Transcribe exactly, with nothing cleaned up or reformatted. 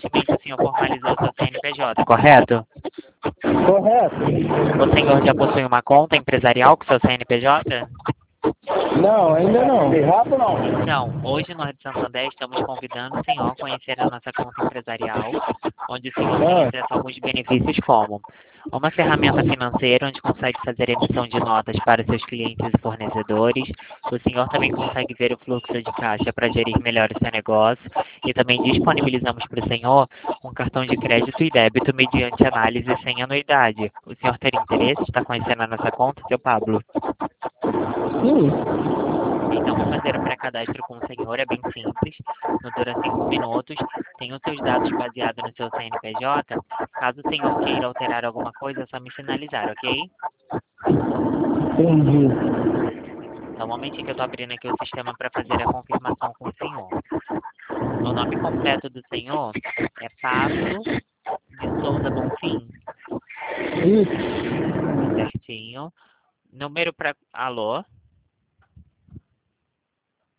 recentemente o senhor formalizou o seu C N P J, correto? Correto. O senhor já possui uma conta empresarial com seu C N P J? Não, ainda não. Rápido não. Então, hoje no Rádio Santander estamos convidando o senhor a conhecer a nossa conta empresarial, onde o senhor tem Ah. acesso a alguns benefícios como uma ferramenta financeira onde consegue fazer emissão de notas para seus clientes e fornecedores. O senhor também consegue ver o fluxo de caixa para gerir melhor o seu negócio e também disponibilizamos para o senhor um cartão de crédito e débito mediante análise sem anuidade. O senhor teria interesse em estar conhecendo a nossa conta, seu Pablo? Sim. Então, vou fazer o pré-cadastro com o senhor, é bem simples, não dura cinco minutos, tem os seus dados baseados no seu C N P J, caso o senhor queira alterar alguma coisa, é só me sinalizar, ok? Entendi. Então, um momentinho que eu estou abrindo aqui o sistema para fazer a confirmação com o senhor. O nome completo do senhor é Pablo de Souza Bonfim, Isso. certinho. Número para... Alô?